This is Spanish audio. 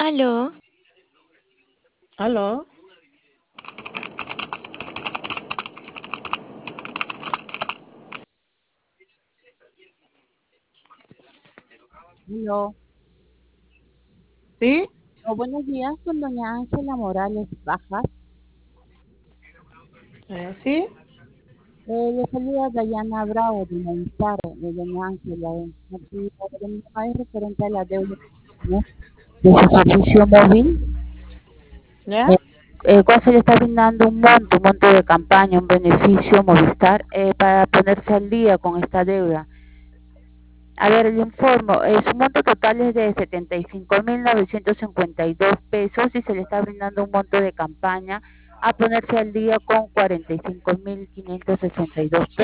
Aló, Aló, Aló, ¿sí? buenos días con doña Ángela Morales Bajas. ¿Sí? Le saluda Dayana Bravo de Movistar, de doña Ángela. Aquí, mi llamada es referente a la deuda, ¿no?, de su servicio móvil. ¿Ya? Eh, ¿Cuál se le está brindando un monto de campaña, un beneficio Movistar para ponerse al día con esta deuda? A ver, le informo, su monto total es de 75.952 pesos y se le está brindando un monto de campaña a ponerse al día con 45.562 pesos.